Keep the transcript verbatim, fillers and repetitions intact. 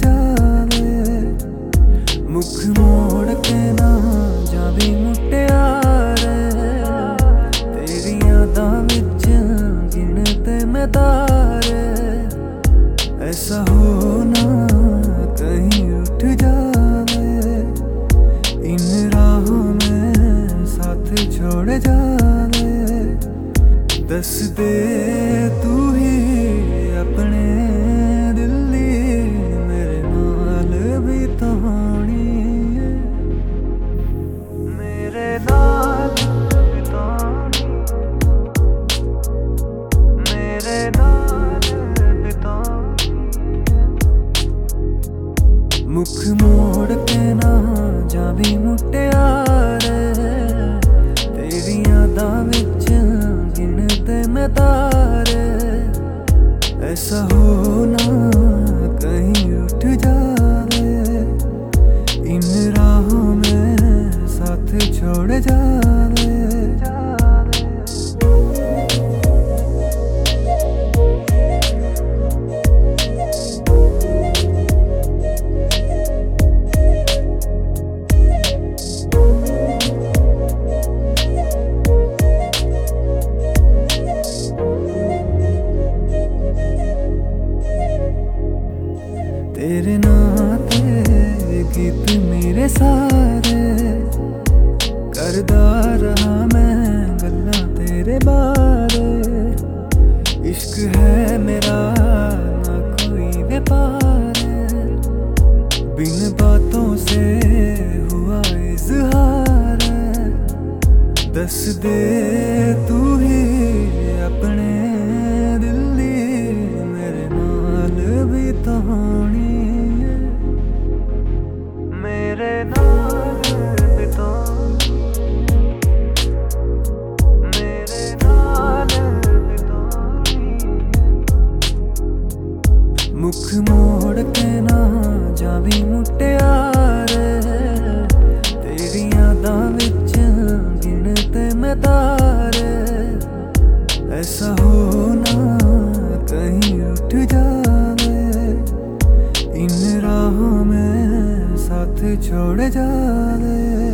जावे। मुख मोड़ के ना जावी मुटियारे, तेरी यादां विच गिनते मैं तारे। ऐसा हो ना कहीं उठ जावे, इन राहों में साथ छोड़ जावे। दस दे तू ही अपने दिल दी, मेरे नाल भी तो होनी है, मेरे नाल बितानी, मेरे नाल बितानी। मुख मोड़ के ना जावी मुटियारे, तेरी यादां विच गिनते मैं तारे। ऐसा हो ना कहीं उठ जावे, इन राहों में साथ छोड़ जावे। तेरे नाते गीत मेरे सारे, करदा रहा मैं गल्लां तेरे बारे। इश्क है मेरा ना कोई व्यापार, बिन बातों से हुआ इजहार। दस दे तू ही अपने दिल दी, मेरे नाल भी तो होनी है, मेरे नाल बितानी, मेरे नाल बितानी। मुख मोड़ के ना जावी मुटियारे, तेरी यादां विच गिनते मैं तारे। ऐसा हो ना कहीं उठ जावे, इन राहों में साथ छोड़ जावे।